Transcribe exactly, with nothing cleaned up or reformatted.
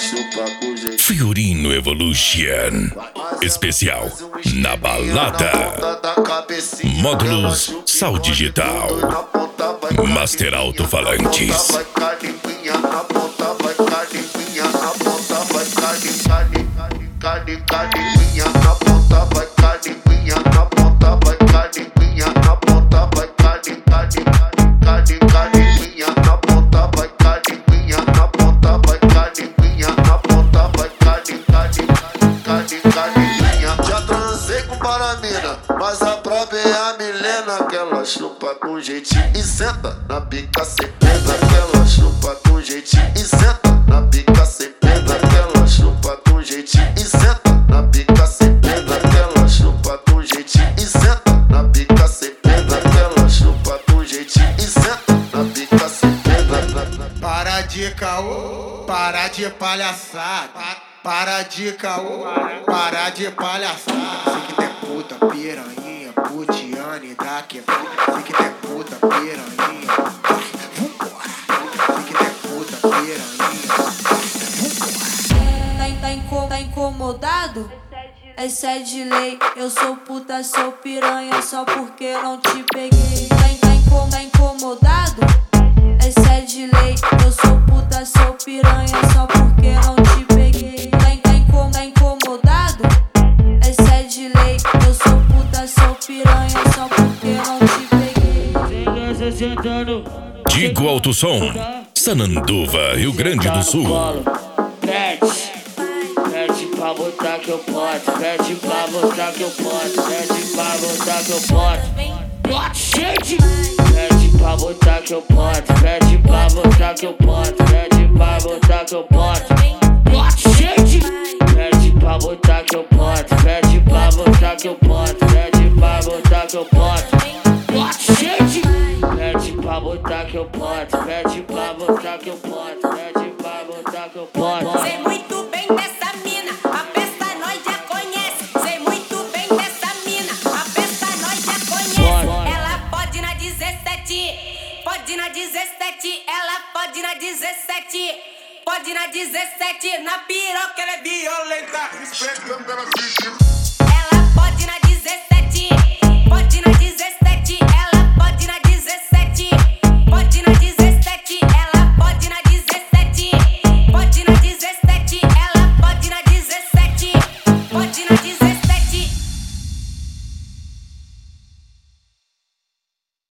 chupa com jeito. Fiorino Evolution. Especial na balada. Módulos Sal Digital. Master Alto-Falantes. Vai carimbinha na ponta, vai carimbinha na ponta, vai carimbinha, carimbinha na ponta, vai carimbinha na ponta, vai carimbinha na ponta, vai carimbinha, carimbinha na ponta, vai carimbinha na ponta, vai carimbinha na ponta, vai carimbinha. Já transei com paramina, mas a prova é a Milena, que ela chupa com jeitinho e senta na pica sem pedra, que ela chupa com jeitinho e senta na pica sem pedra, que ela chupa com jeitinho e senta na pica sem pedra, que ela chupa com jeitinho e senta na pica sem pedra, que ela chupa com jeitinho e senta na pica sem pedra. Para de caô, para de palhaçada, para de caô, para de palhaçada. Sei que tem puta, piranha, putiane da quebrada. Sei que tem puta, piranha, vambora. Sei que tem puta, piranha, Tá, tá, inco, tá incomodado? Essa é de lei. Eu sou puta, sou piranha só porque não te peguei. Tá, tá, inco, tá incomodado? Essa é de lei. Eu sou puta, sou piranha só porque não te peguei. Tá, tá, inco, tá incomodado? Essa é de lei. Eu sou puta, sou piranha só porque não te peguei. Digo Alto Som. Sananduva, Rio Grande do Sul. Pede, pede pra botar que eu posso, pede pra botar que eu posso, pede pra botar que eu posso. Bote shade, pede pra botar que eu posso, pede pra botar que eu posso, pede pra botar que eu posso. Bote shade, pede pra botar que eu posso, pede pra botar que eu posso, pede pra botar que eu posso. Bote shade, pede pra botar que eu posso, pede pra botar que eu posso, pede pra botar que eu posso. Sei muito bem dessa mina, a festa nós já conhece. Sei muito bem dessa mina, a festa nós já conhece. Ela pode na dezessete, pode na dezessete, ela pode na dezessete, pode na dezessete, na piroca ela é violenta. Ela pode na dezessete, pode